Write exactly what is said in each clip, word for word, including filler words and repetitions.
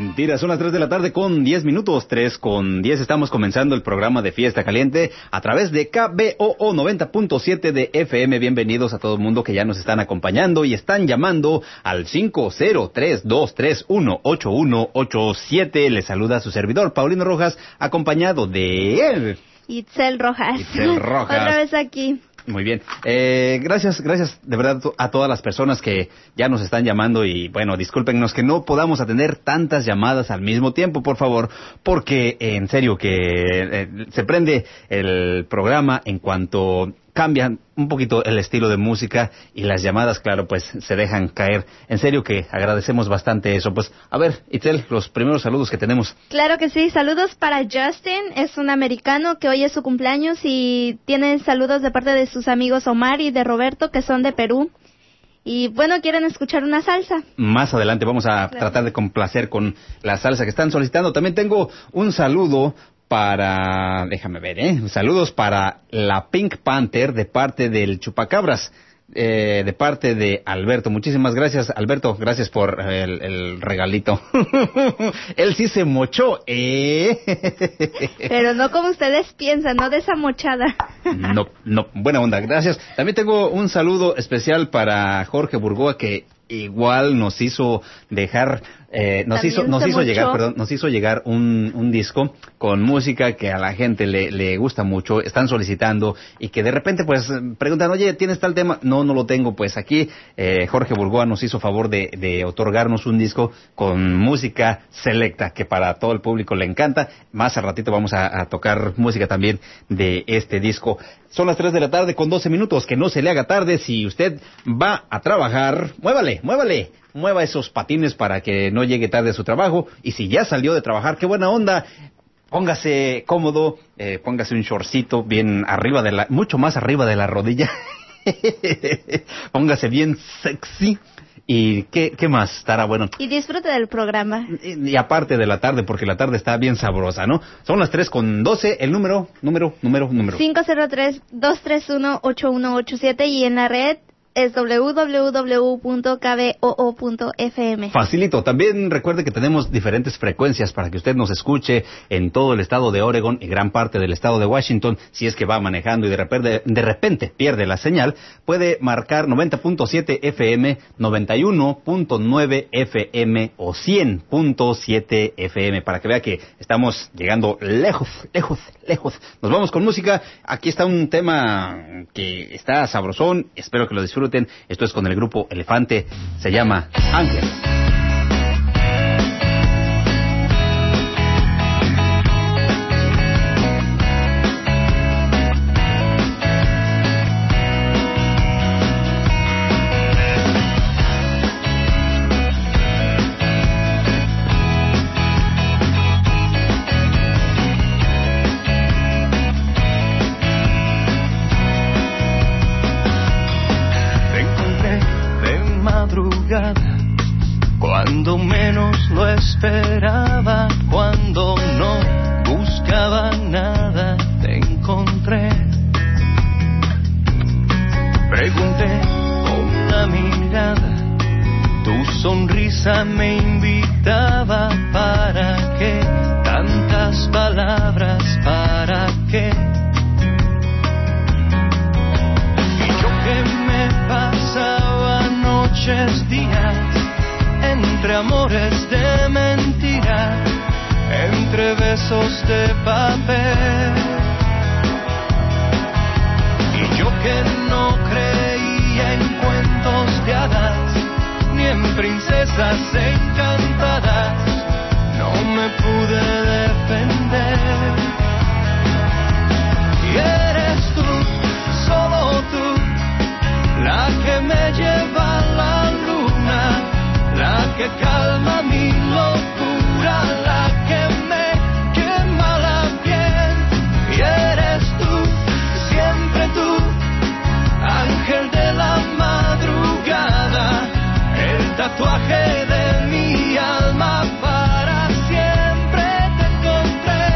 Mentira, son las tres de la tarde con diez minutos, tres con diez. Estamos comenzando el programa de Fiesta Caliente a través de K B O O noventa punto siete de F M. Bienvenidos a todo el mundo que ya nos están acompañando y están llamando al cinco cero tres, dos tres uno, ocho uno ocho siete. Les saluda su servidor, Paulino Rojas, acompañado de él. Itzel Rojas. Itzel Rojas. Otra vez aquí. Muy bien. Eh, gracias, gracias de verdad a todas las personas que ya nos están llamando y bueno, discúlpenos que no podamos atender tantas llamadas al mismo tiempo, por favor, porque eh, en serio que eh, se prende el programa en cuanto cambian un poquito el estilo de música y las llamadas, claro, pues se dejan caer. En serio que agradecemos bastante eso. Pues, a ver, Itzel, los primeros saludos que tenemos. Claro que sí, saludos para Justin, es un americano que hoy es su cumpleaños y tiene saludos de parte de sus amigos Omar y de Roberto, que son de Perú. Y bueno, quieren escuchar una salsa. Más adelante vamos a claro. tratar de complacer con la salsa que están solicitando. También tengo un saludo para, déjame ver, ¿eh? Saludos para la Pink Panther de parte del Chupacabras, eh, de parte de Alberto. Muchísimas gracias, Alberto, gracias por el, el regalito. Él sí se mochó, ¿eh? Pero no como ustedes piensan, no de esa mochada. No, no, buena onda, gracias. También tengo un saludo especial para Jorge Burgoa, que igual nos hizo dejar, eh, nos hizo, nos hizo llegar, perdón, nos hizo llegar un, un disco con música que a la gente le, le gusta mucho, están solicitando y que de repente pues preguntan, oye, ¿tienes tal tema? No, no lo tengo. Pues aquí eh, Jorge Burgoa nos hizo favor de, de otorgarnos un disco con música selecta que para todo el público le encanta. Más al ratito vamos a, a tocar música también de este disco. Son las tres de la tarde con doce minutos, que no se le haga tarde. Si usted va a trabajar, muévale, muévale, mueva esos patines para que no llegue tarde a su trabajo. Y si ya salió de trabajar, qué buena onda, póngase cómodo, eh, póngase un shortcito bien arriba de la, mucho más arriba de la rodilla. Póngase bien sexy. ¿Y qué, qué más estará bueno? Y disfrute del programa. Y, y aparte de la tarde, porque la tarde está bien sabrosa, ¿no? Son las tres con doce, el número, número, número, número. cinco cero tres, dos tres uno, ocho uno ocho siete y en la red es doble u doble u doble u punto k b o o punto f m. Facilito. También recuerde que tenemos diferentes frecuencias para que usted nos escuche en todo el estado de Oregon y gran parte del estado de Washington. Si es que va manejando y de repente, de repente pierde la señal, puede marcar noventa punto siete F M, noventa y uno punto nueve F M o cien punto siete F M para que vea que estamos llegando lejos, lejos, lejos. Nos vamos con música. Aquí está un tema que está sabrosón. Espero que lo disfruten. Esto es con el grupo Elefante, se llama Ángel. Cuando menos lo esperaba, cuando no buscaba nada, te encontré. Pregunté con la mirada, tu sonrisa me invitaba. ¿Para qué tantas palabras? ¿Para qué? Y yo que me pasaba noches, días, entre amores de mentira, entre besos de papel. Y yo que no creía en cuentos de hadas, ni en princesas encantadas, no me pude defender. Y eres tú, solo tú, la que me lleva a la luna, la que calma mi locura, la que me quema la piel. Y eres tú, siempre tú, ángel de la madrugada, el tatuaje de mi alma, para siempre te encontré.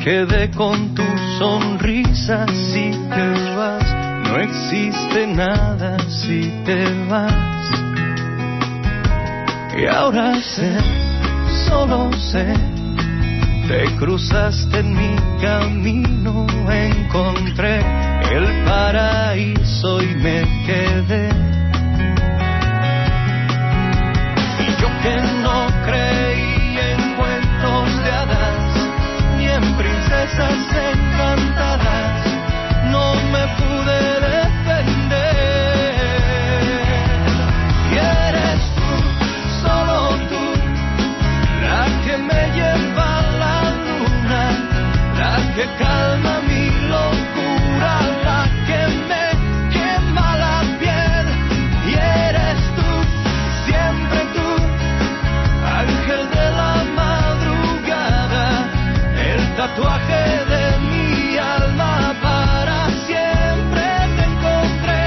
quedé con tu sonrisa si te vas. No existe nada si te vas. Y ahora sé, solo sé, te cruzaste en mi camino, encontré el paraíso y me quedé. Y yo que no creí en cuentos de hadas, ni en princesas encantadas, no me pude defender. Y eres tú, solo tú, la que me lleva a la luna, la que calma mi locura, la que me quema la piel. Y eres tú, siempre tú, ángel de la madrugada, el tatuaje de mi alma, para siempre te encontré.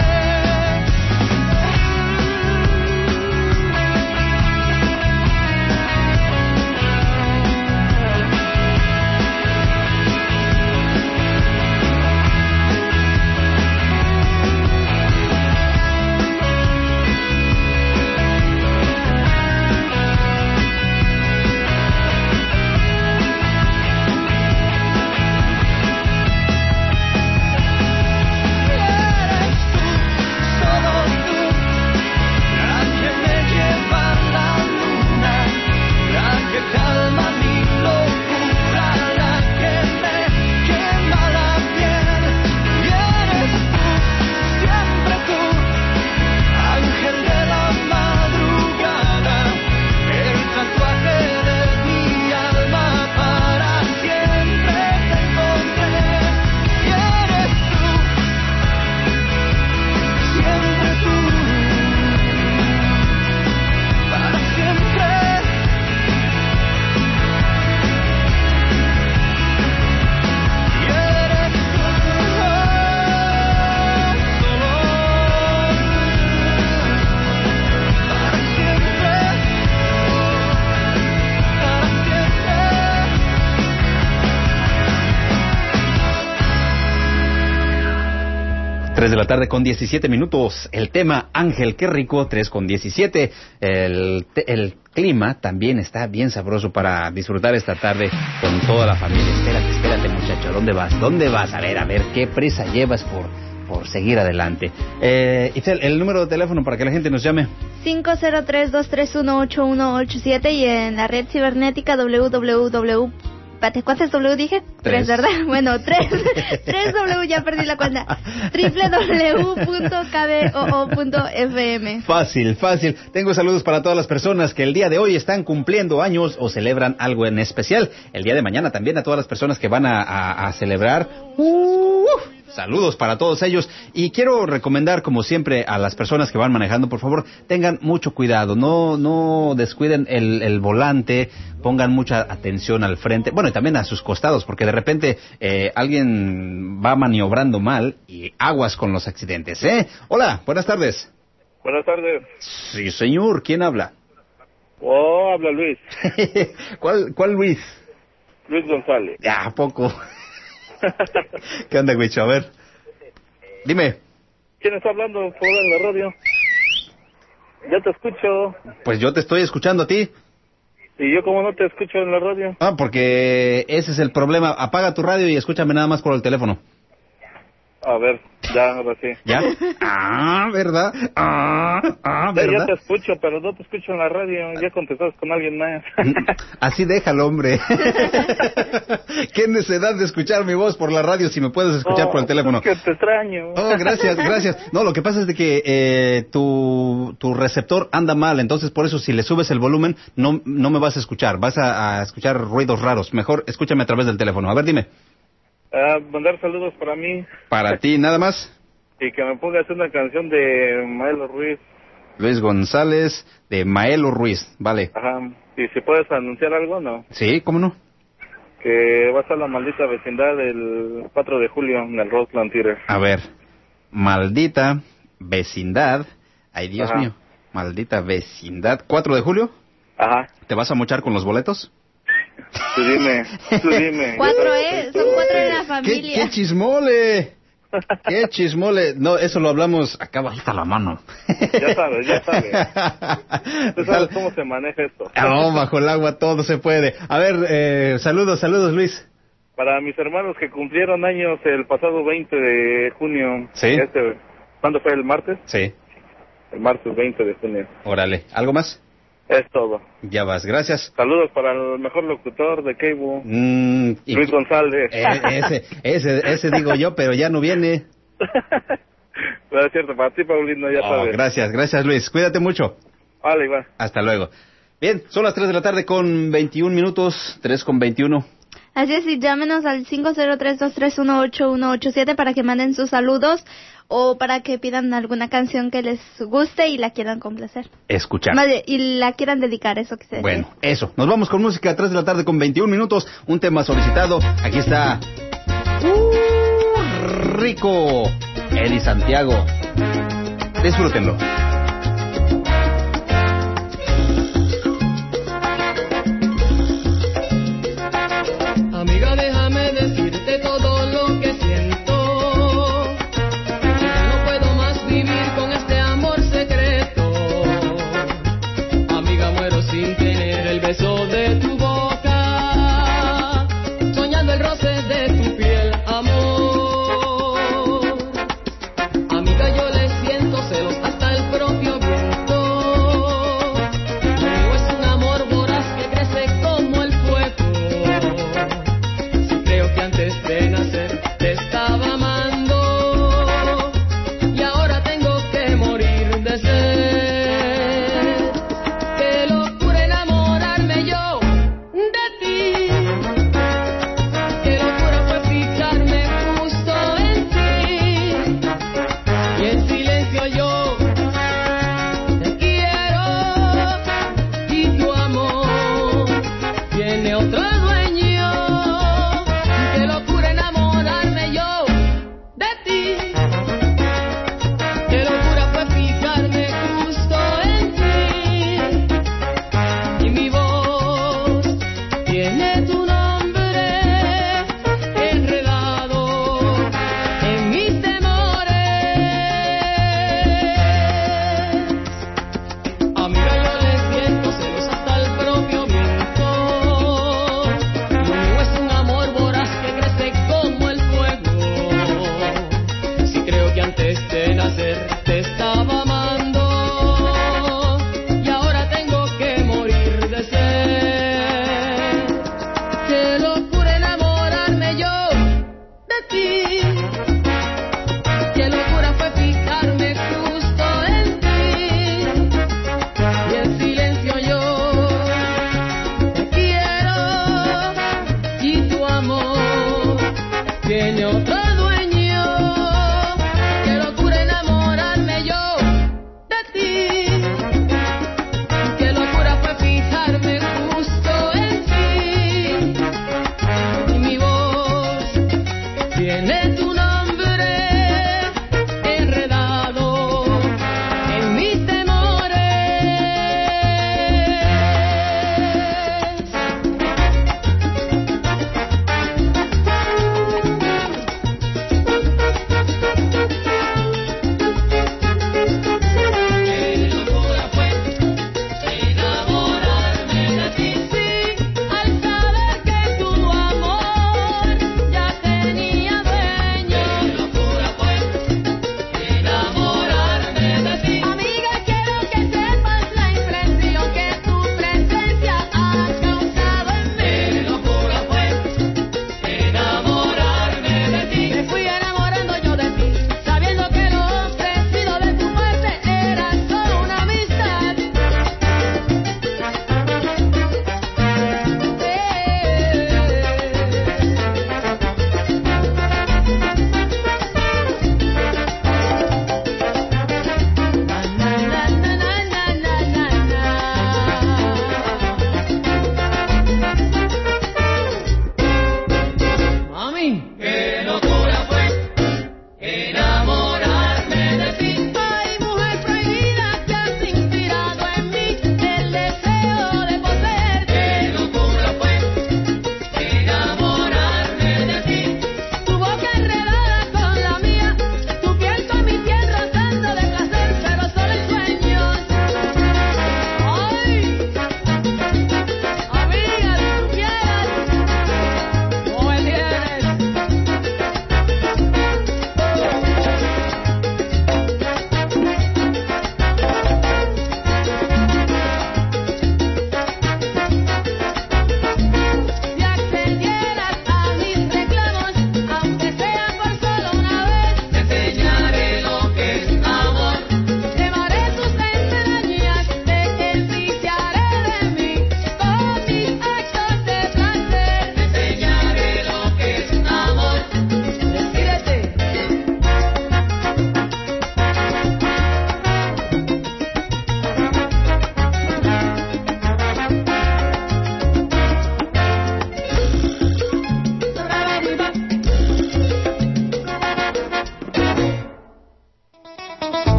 tres de la tarde con diecisiete minutos. El tema Ángel, qué rico, tres con diecisiete. El, el clima también está bien sabroso para disfrutar esta tarde con toda la familia. Espérate, espérate muchacho, ¿dónde vas? ¿Dónde vas? A ver, a ver, ¿qué prisa llevas por, por seguir adelante? Eh, Itzel, el número de teléfono para que la gente nos llame. cinco cero tres, dos tres uno, ocho uno ocho siete y en la red cibernética doble u doble u doble u. ¿Cuántas W dije? Tres, ¿verdad? Bueno, tres. Tres W, ya perdí la cuenta. doble u doble u doble u punto k b o o punto f m. Fácil, fácil. Tengo saludos para todas las personas que el día de hoy están cumpliendo años o celebran algo en especial. El día de mañana también a todas las personas que van a, a, a celebrar. Uh, saludos para todos ellos. Y quiero recomendar, como siempre, a las personas que van manejando, por favor, tengan mucho cuidado. No, no descuiden el, el volante. Pongan mucha atención al frente, bueno, y también a sus costados, porque de repente eh, alguien va maniobrando mal y aguas con los accidentes, ¿eh? Hola, buenas tardes. Buenas tardes. Sí, señor, ¿quién habla? Oh, habla Luis. ¿Cuál, cuál Luis? Luis González. Ya, ¿a poco? ¿Qué onda, Güicho? A ver, dime. ¿Quién está hablando por en la radio? Ya te escucho. Pues yo te estoy escuchando a ti. ¿Y yo cómo no te escucho en la radio? Ah, porque ese es el problema. Apaga tu radio y escúchame nada más por el teléfono. A ver, ya, ahora sí. ¿Ya? Ah, ¿verdad? Ah, ah, ¿verdad? Ya, ya te escucho, pero no te escucho en la radio. Ya contestaste con alguien más. Así déjalo, hombre. Qué necesidad de escuchar mi voz por la radio si me puedes escuchar oh, por el teléfono. Es que te extraño. Oh, gracias, gracias. No, lo que pasa es de que eh, tu, tu receptor anda mal, entonces por eso si le subes el volumen no, no me vas a escuchar. Vas a, a escuchar ruidos raros. Mejor escúchame a través del teléfono. A ver, dime. Uh, mandar saludos para mí. Para ti, nada más. Y que me pongas una canción de Maelo Ruiz. Luis González, de Maelo Ruiz, vale. Ajá. ¿Y si puedes anunciar algo, no? Sí, ¿cómo no? Que va a estar la maldita vecindad el cuatro de julio en el Roseland Theater. A ver, maldita vecindad. Ay, Dios Ajá. mío. Maldita vecindad. ¿cuatro de julio? Ajá. ¿Te vas a mochar con los boletos? Tú dime, tú dime. Cuatro, ¿eh? Son cuatro de la familia. ¿Qué, qué chismole? ¡Qué chismole! No, eso lo hablamos acá bajita la mano. Ya sabes, ya sabes. Tú sabes cómo se maneja esto. No, bajo el agua todo se puede. A ver, eh, saludos, saludos, Luis. Para mis hermanos que cumplieron años el pasado veinte de junio. ¿Sí? Este, ¿cuándo fue? ¿El martes? Sí. El martes veinte de junio. Órale. ¿Algo más? Es todo. Ya vas, gracias. Saludos para el mejor locutor de Cable, mm, Luis González. Eh, ese, ese, ese digo yo, pero ya no viene. Pero es cierto, para ti, Paulino, ya oh, sabes. Gracias, gracias, Luis. Cuídate mucho. Vale, igual. Hasta luego. Bien, son las tres de la tarde con veintiún minutos, tres con veintiuno. Así es, y llámenos al cinco cero tres, dos tres uno, ocho uno ocho siete para que manden sus saludos o para que pidan alguna canción que les guste y la quieran complacer. Escuchar. Vale, y la quieran dedicar, eso que se Bueno, eso. Nos vamos con música a tres de la tarde con veintiún minutos. Un tema solicitado. Aquí está. ¡Uh, rico! Eddie Santiago. Disfrútenlo. Amiga, déjame decirte todo lo que siento. Ya no puedo más vivir con este amor secreto. Amiga, muero sin tener el beso de tu boca, soñando el roce de tu piel, amor. Amiga, yo le siento celos hasta el pro.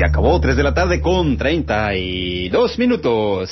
se acabó, tres de la tarde con treinta y dos minutos.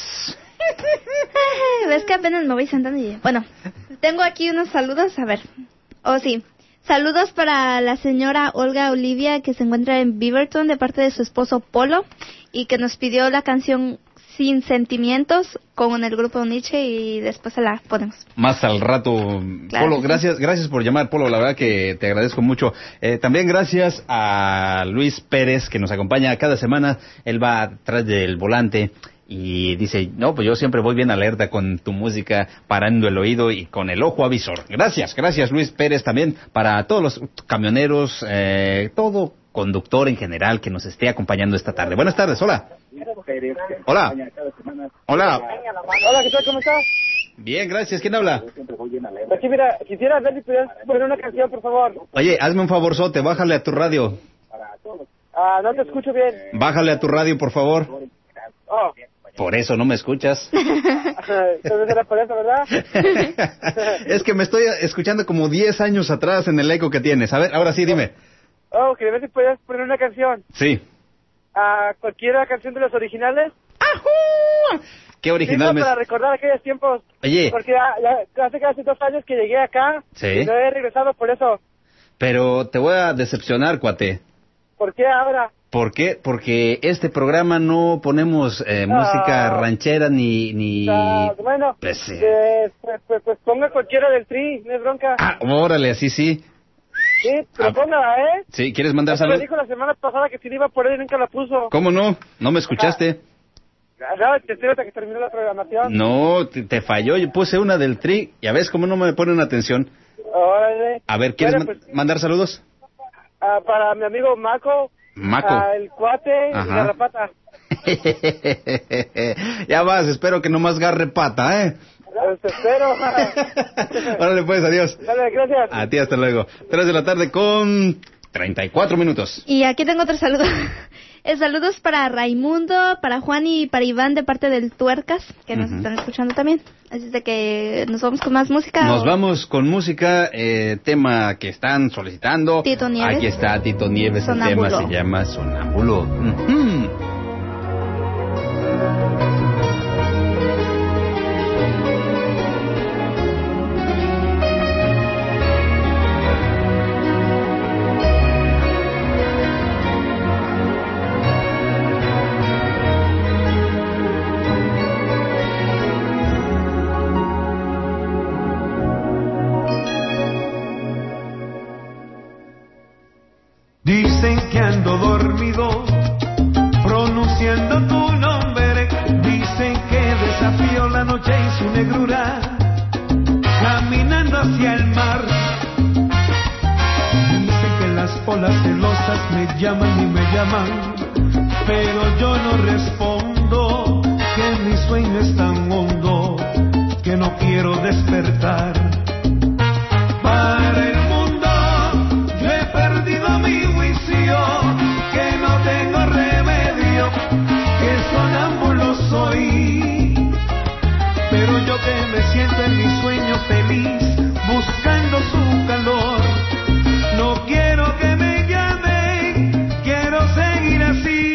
Ves que apenas me voy sentando y... Bueno, tengo aquí unos saludos, a ver. Oh, sí. Saludos para la señora Olga Olivia, que se encuentra en Beaverton, de parte de su esposo Polo, y que nos pidió la canción Sin Sentimientos con el grupo Nietzsche, y después se la ponemos. Más al rato, claro. Polo, gracias, gracias por llamar, Polo, la verdad que te agradezco mucho. Eh, también gracias a Luis Pérez, que nos acompaña cada semana. Él va atrás del volante y dice, no, pues yo siempre voy bien alerta con tu música, parando el oído y con el ojo avisor. Gracias, gracias Luis Pérez, también para todos los camioneros, eh, todo conductor en general que nos esté acompañando esta tarde. Buenas tardes, hola. Hola. Hola. Hola, ¿qué tal? ¿Cómo estás? Bien, gracias. ¿Quién habla? Aquí, mira, quisiera ver si pudieras poner una canción, por favor. Oye, hazme un favorzote, bájale a tu radio. Ah, no te escucho bien. Bájale a tu radio, por favor. Oh. Por eso no me escuchas. Entonces era por eso, ¿verdad? Es que me estoy escuchando como diez años atrás en el eco que tienes. A ver, ahora sí, dime. Oh, quería ver si podías poner una canción. Sí. Ah, ¿cualquiera canción de los originales? ¡Ajú! ¿Qué original? Sí, me... para recordar aquellos tiempos. Oye. Porque ya, ya, hace casi dos años que llegué acá. Sí. Y no he regresado por eso. Pero te voy a decepcionar, cuate. ¿Por qué ahora? ¿Por qué? Porque este programa no ponemos eh, música ah, ranchera ni... ni... Ah, bueno, pues, eh... Eh, pues, pues, pues ponga cualquiera del Tri, no es bronca. Ah, órale, así sí. Sí, pero ah, póngala, ¿eh? Sí, ¿quieres mandar saludos? Me dijo la semana pasada que si le iba a poner y nunca la puso. ¿Cómo no? ¿No me escuchaste? Ah, no, te estoy hasta que terminó la programación. No, te, te falló. Yo puse una del Tri. Ya ves cómo no me ponen atención. Órale. A ver, ¿quieres bueno, pues, mandar saludos? Ah, para mi amigo Maco. Maco. Ah, el cuate. Ajá. Y la rapata. Ya vas, espero que nomás garre pata, ¿eh? Te espero. Órale pues, adiós. Dale, gracias. A ti, hasta luego. Tres de la tarde con treinta y cuatro minutos. Y aquí tengo otro saludo. Eh, saludos para Raimundo, para Juan y para Iván de parte del Tuercas, que nos uh-huh. están escuchando también. Así es de que nos vamos con más música. Nos o... vamos con música, eh, tema que están solicitando. Tito Nieves. Aquí está Tito Nieves, Sonámbulo. El tema se llama Sonámbulo. Uh-huh. Dicen que ando dormido, pronunciando tu nombre. Dicen que desafío la noche y su negrura, caminando hacia el mar. Dicen que las olas celosas me llaman y me llaman, pero yo no respondo, que mi sueño es tan hondo que no quiero despertar. Para el mundo yo he perdido mi que no tengo remedio, que sonámbulo soy, pero yo que me siento en mi sueño feliz, buscando su calor, no quiero que me llamen, quiero seguir así.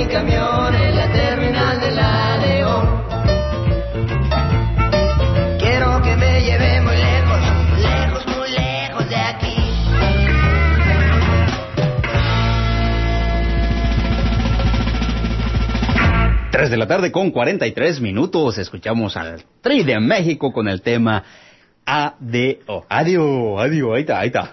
camión en la terminal de la León. Quiero que me lleve muy lejos, lejos, muy lejos de aquí. Tres de la tarde con cuarenta y tres minutos. Escuchamos al Tri de México con el tema A D O. Adiós, adiós, ahí está, ahí está.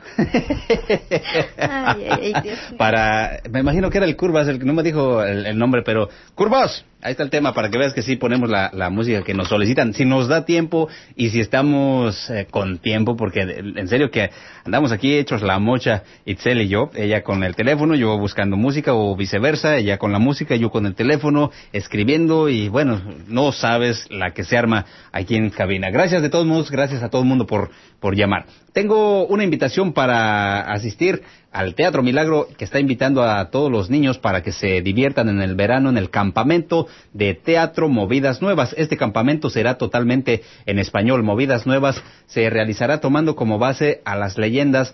Ay, ay, ay, Dios mío. Para, me imagino que era el Curvas, el que no me dijo el, el nombre, pero Curvas, ahí está el tema para que veas que sí ponemos la, la música que nos solicitan, si nos da tiempo y si estamos eh, con tiempo, porque en serio que andamos aquí hechos la mocha, Itzel y yo, ella con el teléfono, yo buscando música o viceversa, ella con la música, yo con el teléfono, escribiendo y bueno, no sabes la que se arma aquí en cabina. Gracias de todos modos, gracias a todo el mundo por, por llamar. Tengo una invitación para asistir al Teatro Milagro, que está invitando a todos los niños para que se diviertan en el verano en el campamento de teatro Movidas Nuevas. Este campamento será totalmente en español. Movidas Nuevas se realizará tomando como base a las leyendas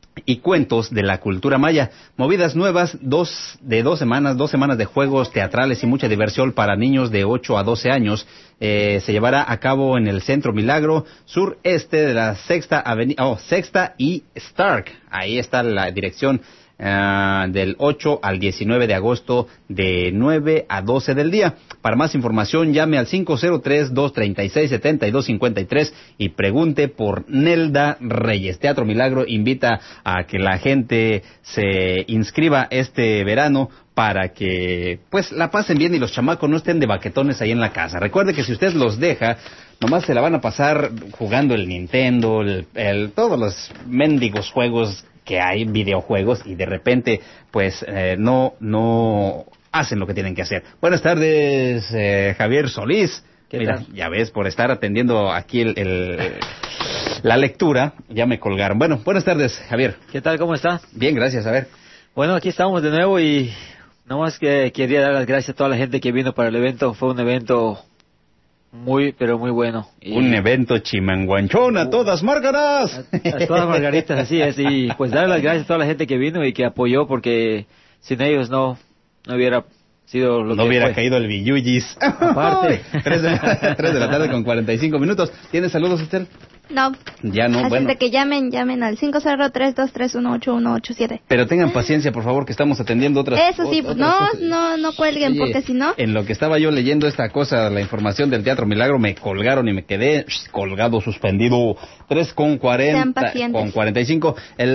y cuentos de la cultura maya. Movidas Nuevas, dos de dos semanas, dos semanas de juegos teatrales y mucha diversión para niños de ocho a doce años. Eh, se llevará a cabo en el Centro Milagro, sureste de la Sexta Avenida, oh, Sexta y Stark. Ahí está la dirección. Uh, del ocho al diecinueve de agosto de nueve a doce del día. Para más información llame al cinco cero tres, dos tres seis, siete dos cinco tres y pregunte por Nelda Reyes. Teatro Milagro invita a que la gente se inscriba este verano para que pues la pasen bien y los chamacos no estén de baquetones ahí en la casa. Recuerde que si usted los deja, nomás se la van a pasar jugando el Nintendo, el, el, todos los mendigos juegos que hay, videojuegos, y de repente pues eh, no no hacen lo que tienen que hacer. Buenas tardes, eh, Javier Solís. Mira, tal? Ya ves, por estar atendiendo aquí el, el, la lectura, ya me colgaron. Bueno, buenas tardes, Javier. ¿Qué tal? ¿Cómo está? Bien, gracias, a ver. Bueno, aquí estamos de nuevo y nomás que quería dar las gracias a toda la gente que vino para el evento. Fue un evento muy, pero muy bueno. Y un evento chimanguanchón a todas márgaras. A, a todas margaritas, así es. Y pues dar las gracias a toda la gente que vino y que apoyó, porque sin ellos no, no hubiera sido lo no que hubiera fue. caído el billuyis. Aparte. tres, de, tres de la tarde con cuarenta y cinco minutos. ¿Tienes saludos, Esther? No. Ya no, Así bueno. de que llamen, llamen al cinco cero tres, dos tres uno, ocho uno ocho siete. Pero tengan paciencia, por favor, que estamos atendiendo otras Eso sí, otras no, cosas. no, no cuelguen, Oye, porque si no... En lo que estaba yo leyendo esta cosa, la información del Teatro Milagro, me colgaron y me quedé colgado, suspendido. tres con cuarenta, con cuarenta y cinco.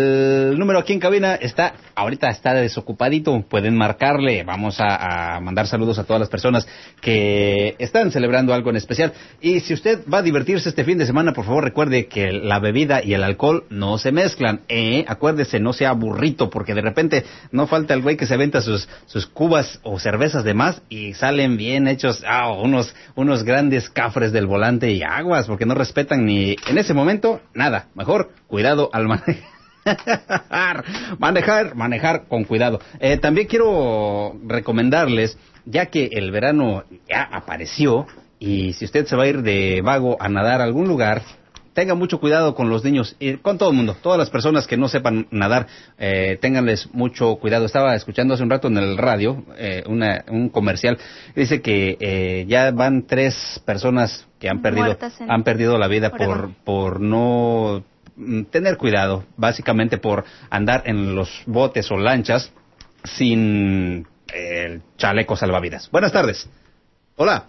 El número aquí en cabina está, ahorita está desocupadito, pueden marcarle. Vamos a, a mandar saludos a todas las personas que están celebrando algo en especial. Y si usted va a divertirse este fin de semana, por favor recuerde que la bebida y el alcohol no se mezclan. Eh, acuérdese, no sea burrito, porque de repente no falta el güey que se aventa sus sus cubas o cervezas de más y salen bien hechos, ah, unos unos grandes cafres del volante y aguas, porque no respetan ni en ese momento nada. Mejor cuidado al manejar, manejar, manejar con cuidado. Eh, también quiero recomendarles, ya que el verano ya apareció y si usted se va a ir de vago a nadar a algún lugar, tenga mucho cuidado con los niños y con todo el mundo. Todas las personas que no sepan nadar, eh, ténganles mucho cuidado. Estaba escuchando hace un rato en el radio eh, una, un comercial. Dice que eh, ya van tres personas que han perdido han perdido la vida por por no tener cuidado. Básicamente por andar en los botes o lanchas sin el chaleco salvavidas. Buenas tardes. Hola.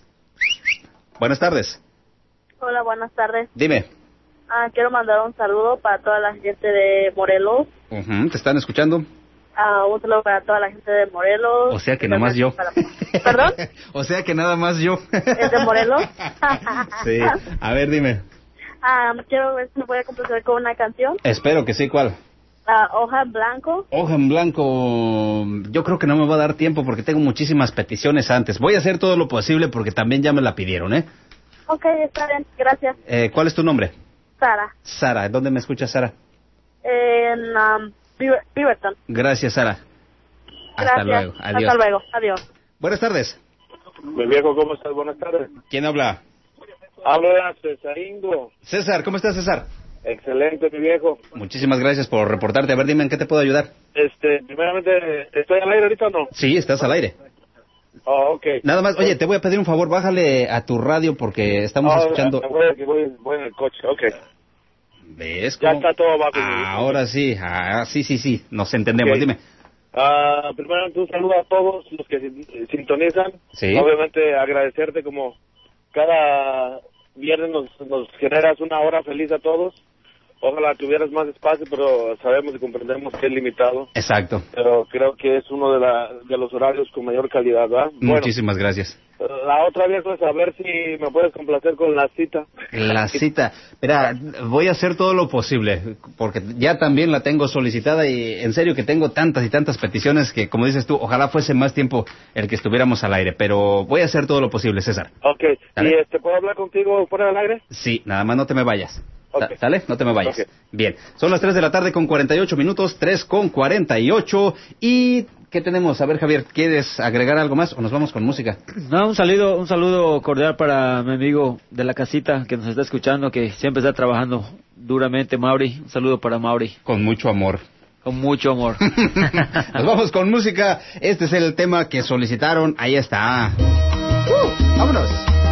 Buenas tardes. Hola, buenas tardes. Dime. Ah, quiero mandar un saludo para toda la gente de Morelos. Uh-huh. ¿Te están escuchando? Ah, un saludo para toda la gente de Morelos. O sea que nada más yo. Para... ¿Perdón? O sea que nada más yo. ¿Es de Morelos? Sí. A ver, dime. Ah, quiero ver si me voy a complacer con una canción. Espero que sí, ¿cuál? Ah, Hoja en Blanco. Hoja en Blanco. Yo creo que no me va a dar tiempo porque tengo muchísimas peticiones antes. Voy a hacer todo lo posible porque también ya me la pidieron, ¿eh? Ok, está bien, gracias. Eh, ¿Cuál es tu nombre? Sara. Sara, ¿dónde me escuchas, Sara? En um, Beaverton. Gracias, Sara. Hasta Gracias. luego, adiós. Hasta luego, adiós. Buenas tardes. Mi viejo, ¿cómo estás? Buenas tardes. ¿Quién habla? Hablo de Cesaringo. César, ¿cómo estás, César? Excelente, mi viejo. Muchísimas gracias por reportarte. A ver, dime, ¿en qué te puedo ayudar? Este, primeramente, ¿estoy al aire ahorita o no? Sí, estás al aire. Oh, ok. Nada más, oye, te voy a pedir un favor, bájale a tu radio porque estamos oh, escuchando... Voy, voy, voy en el coche, ok. ¿Ves cómo? Ya está todo bajo. Ah, ahora sí, ah, sí, sí, sí, nos entendemos, okay. Dime. Uh, primeramente un saludo a todos los que sintonizan. Sí. Obviamente agradecerte como cada viernes nos, nos generas una hora feliz a todos. Ojalá tuvieras más espacio, pero sabemos y comprendemos que es limitado. Exacto. Pero creo que es uno de, la, de los horarios con mayor calidad, ¿verdad? Muchísimas bueno, gracias. La otra vez es a ver si me puedes complacer con la cita. La cita. Mira, voy a hacer todo lo posible, porque ya también la tengo solicitada y en serio que tengo tantas y tantas peticiones que, como dices tú, ojalá fuese más tiempo el que estuviéramos al aire, pero voy a hacer todo lo posible, César. Ok. ¿Y este, puedo hablar contigo fuera del aire? Sí, nada más no te me vayas. Okay. ¿Sale? No te me vayas. Okay. Bien, son las tres de la tarde con cuarenta y ocho minutos, tres con cuarenta y ocho. ¿Y qué tenemos? A ver, Javier, ¿quieres agregar algo más o nos vamos con música? No, un saludo, un saludo cordial para mi amigo de la casita que nos está escuchando, que siempre está trabajando duramente, Mauri. Un saludo para Mauri. Con mucho amor. Con mucho amor. Nos vamos con música. Este es el tema que solicitaron. Ahí está. Uh, ¡vámonos!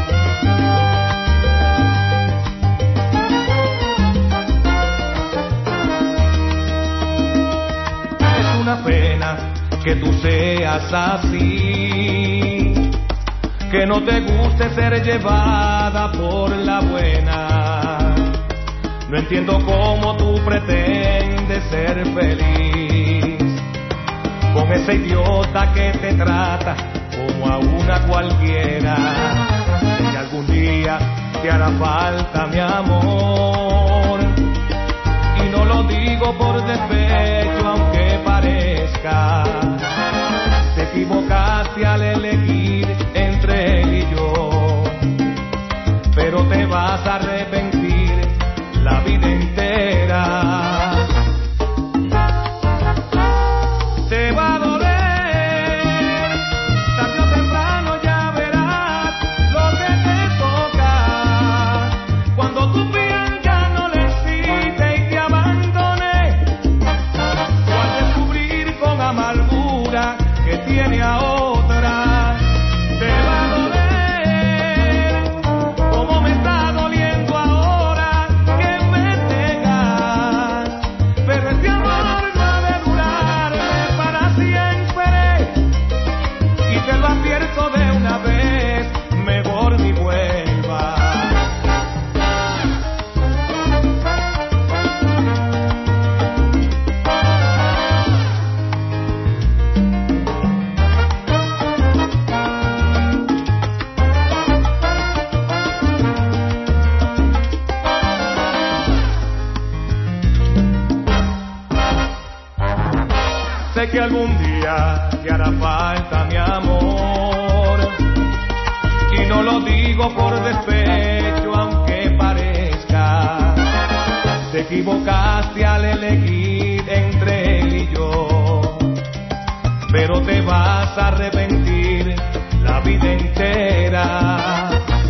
Una pena que tú seas así, que no te guste ser llevada por la buena. No entiendo cómo tú pretendes ser feliz con ese idiota que te trata como a una cualquiera. Si algún día te hará falta mi amor, y no lo digo por despecho aunque parezca, te equivocaste al elegir entre él y yo, pero te vas a arrepentir la vida entera. Te va a doler, tarde o temprano ya verás lo que te toca, cuando tu piel ya no le existe y te abandone, o al descubrir con amargura que tiene a otra. Te va a doler como me está doliendo ahora que me negas, pero este amor no ha de durarme para siempre, y te lo advierto de una vez, mejor ni vuelva. Sé que algún día te hará falta mi amor, y no lo digo por despecho aunque parezca, te equivocaste al elegir entre él y yo, pero te vas a arrepentir la vida entera.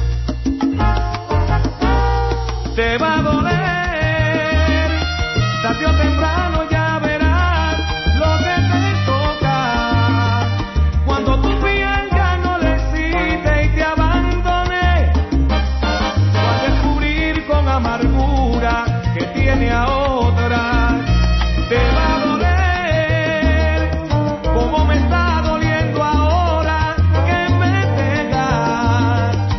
Te va a doler, tarde o temprano ya verás lo que te toca, cuando tu piel ya no le excite y te abandone, o al descubrir con amargura que tiene a otra. Te va a doler como me está doliendo ahora que me pegas,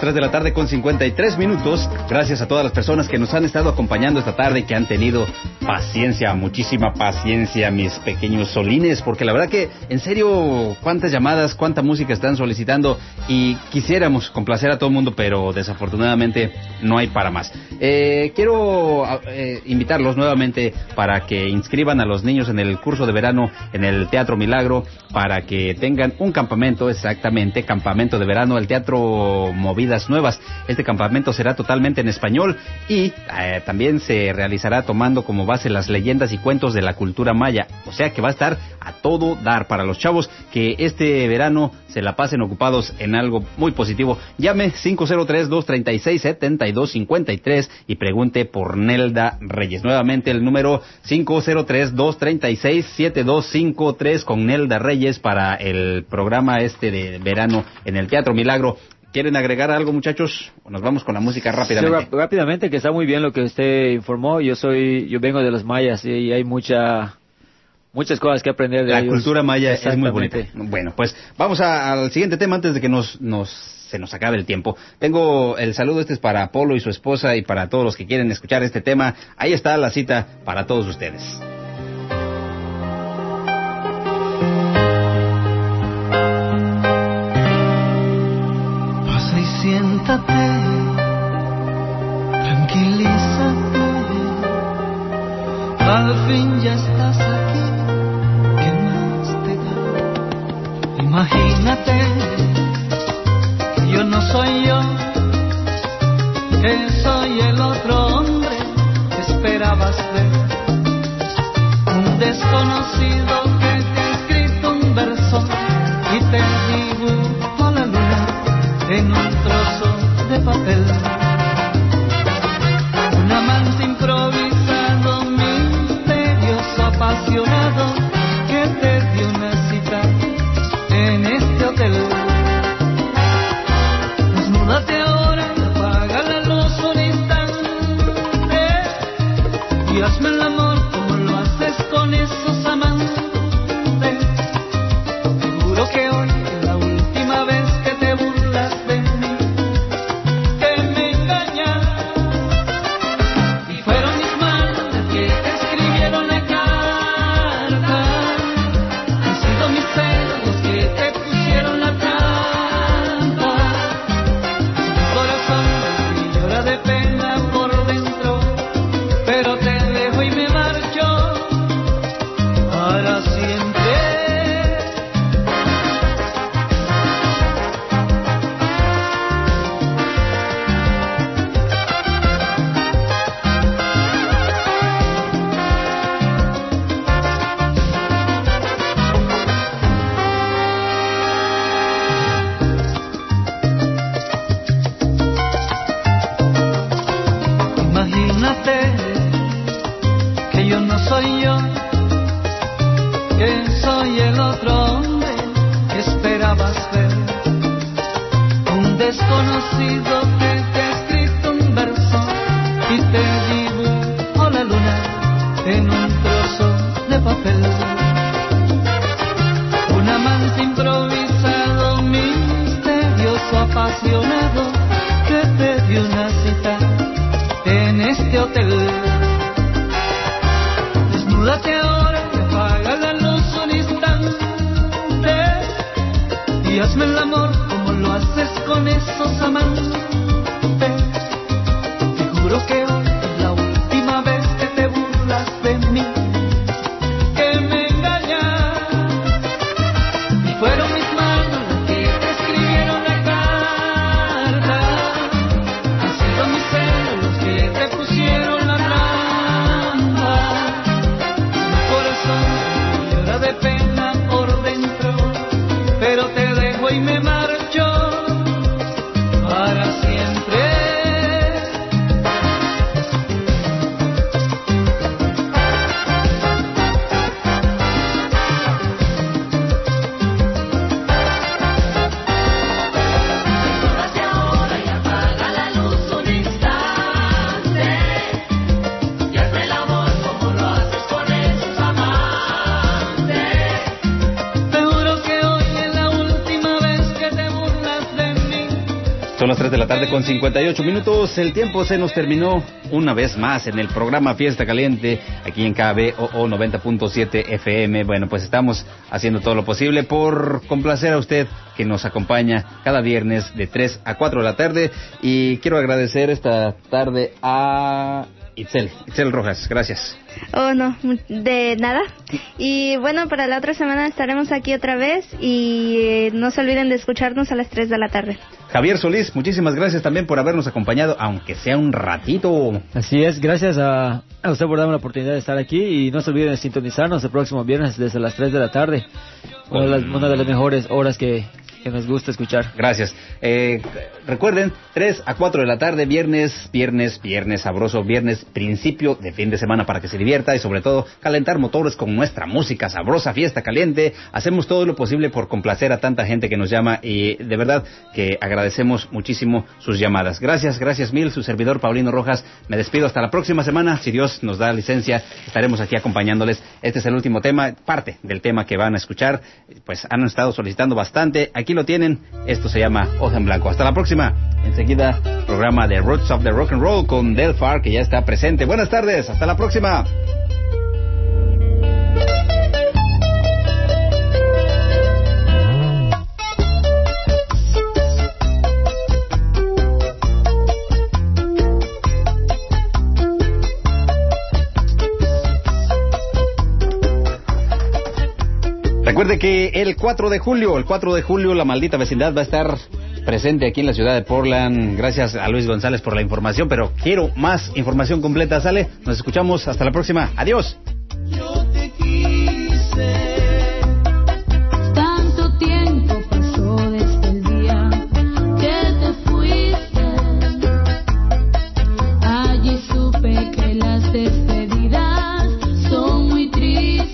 tres de la tarde con cincuenta y tres minutos. Gracias a todas las personas que nos han estado acompañando esta tarde y que han tenido paciencia, muchísima paciencia, mis pequeños solines, porque la verdad que, en serio, cuántas llamadas, cuánta música están solicitando y quisiéramos complacer a todo el mundo, pero desafortunadamente no hay para más. Eh, quiero eh, invitarlos nuevamente para que inscriban a los niños en el curso de verano en el Teatro Milagro, para que tengan un campamento, exactamente, campamento de verano, el Teatro Movidas Nuevas. Este campamento será totalmente en español y eh, también se realizará tomando como base las leyendas y cuentos de la cultura maya. O sea que va a estar a todo dar para los chavos que este verano se la pasen ocupados en algo muy positivo. Llame cinco cero tres, dos tres seis, siete dos cinco tres y pregunte por Nelda Reyes. Nuevamente el número cinco cero tres, dos tres seis, siete dos cinco tres con Nelda Reyes para el programa este de verano en el Teatro Milagro. ¿Quieren agregar algo, muchachos? ¿O nos vamos con la música rápidamente? Sí, rápidamente, que está muy bien lo que usted informó. Yo soy, yo vengo de los mayas y hay mucha, muchas cosas que aprender de la ellos. La cultura maya es muy bonita. Bueno, pues vamos a, al siguiente tema antes de que nos, nos se nos acabe el tiempo. Tengo el saludo, este es para Polo y su esposa y para todos los que quieren escuchar este tema. Ahí está la cita para todos ustedes. Siéntate, tranquilízate, al fin ya estás aquí, ¿qué más te da? Imagínate que yo no soy yo, que soy el otro hombre que esperabas ver, un desconocido que te ha escrito un verso y te dibujo la luna en un trozo de papel, un amante improvisado, misterioso, apasionado, que te dio una cita en este hotel. Desnúdate ahora, apaga la luz un instante y hazme el amor como lo haces con esos amantes. Seguro que hoy es la última vez que te burlas de mí, que me engañas. Y fueron mis manos las que te escribieron la carta, han sido mis celos los que te pusieron la trampa. Mi corazón me llora de pena por dentro, pero te dejo y me marcho para siempre. Imagínate que yo no soy yo, que soy el otro hombre que esperabas ver, un desconocido que te ha escrito un verso y te dibujó la luna en un trozo de papel, un amante improvisado, misterioso, apasionado, que te dio una cita en este hotel. Desnúdate ahora y apaga la luz un instante y hazme el amor como lo haces con esos amantes. Te juro que hoy es la última vez que te burlas de mí, que me engañas. Y fueron mis manos las que te escribieron la carta, han sido mis celos los que te pusieron la trampa. Mi corazón me llora de pena por dentro, pero te dejo y me marcho para siempre. Te juro que hoy es la última vez que te Son las tres de la tarde con cincuenta y ocho minutos. El tiempo se nos terminó una vez más en el programa Fiesta Caliente, aquí en K B O O noventa punto siete F M. Bueno, pues estamos haciendo todo lo posible por complacer a usted que nos acompaña cada viernes de tres a cuatro de la tarde. Y quiero agradecer esta tarde a Itzel, Itzel Rojas, gracias. Oh, no, de nada. Y bueno, para la otra semana estaremos aquí otra vez y eh, no se olviden de escucharnos a las tres de la tarde. Javier Solís, muchísimas gracias también por habernos acompañado, aunque sea un ratito. Así es, gracias a, a usted por darme la oportunidad de estar aquí y no se olviden de sintonizarnos el próximo viernes desde las tres de la tarde. Una de las, una de las mejores horas que... que nos gusta escuchar. Gracias. Eh, recuerden, tres a cuatro de la tarde, viernes, viernes, viernes sabroso, viernes, principio de fin de semana para que se divierta y sobre todo calentar motores con nuestra música sabrosa, Fiesta Caliente. Hacemos todo lo posible por complacer a tanta gente que nos llama y de verdad que agradecemos muchísimo sus llamadas. Gracias, gracias mil. Su servidor Paulino Rojas, me despido hasta la próxima semana. Si Dios nos da licencia, estaremos aquí acompañándoles. Este es el último tema, parte del tema que van a escuchar. Pues han estado solicitando bastante. Aquí lo tienen, esto se llama Hoja en Blanco. Hasta la próxima. Enseguida, programa de Roots of the Rock and Roll con Del Far, que ya está presente. Buenas tardes, hasta la próxima. Recuerde que el cuatro de julio, el cuatro de julio, la maldita vecindad va a estar presente aquí en la ciudad de Portland. Gracias a Luis González por la información, pero quiero más información completa. ¿Sale? Nos escuchamos. Hasta la próxima. Adiós. Yo te quise. Tanto tiempo pasó desde el día que te fuiste. Allí supe que las despedidas son muy tristes.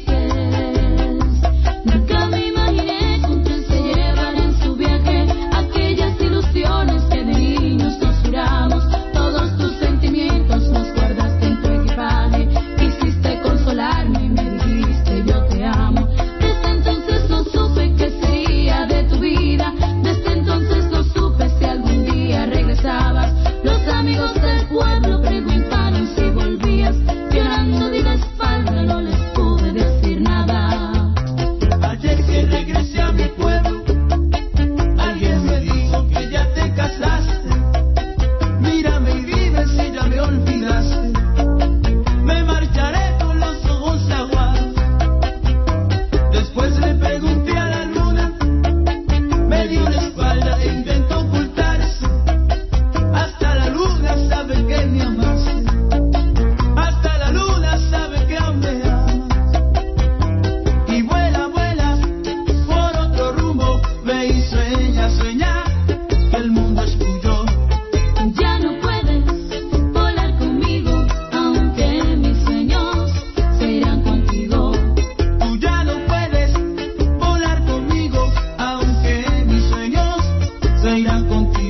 Nunca me imaginé con quién se llevar en su viaje aquellas ilusiones que de niños nos juramos. Todos tus sentimientos los guardaste en tu equipaje. Quisiste consolarme y me dijiste yo te amo. Desde entonces no supe qué sería de tu vida. Desde entonces no supe si algún día regresabas. Los amigos del pueblo preguntaron si volvías. Llorando de la espalda no les pude decir nada. Ayer que regresé a mi pueblo, alguien me dijo que ya te casaste. Mírame y dime si ya me olvidaste. Me marcharé con los ojos aguados. Después le pregunté a la luna, me dio la espalda e intentó ocultarse. Hasta la luna sabe que me amaste. Hasta la luna sabe que aún me amas. Y vuela, vuela por otro rumbo. Ve y sueña, sueña que el mundo es tuyo. Ya no puedes volar conmigo, aunque mis sueños serán contigo. Tú ya no puedes volar conmigo, aunque mis sueños se irán contigo.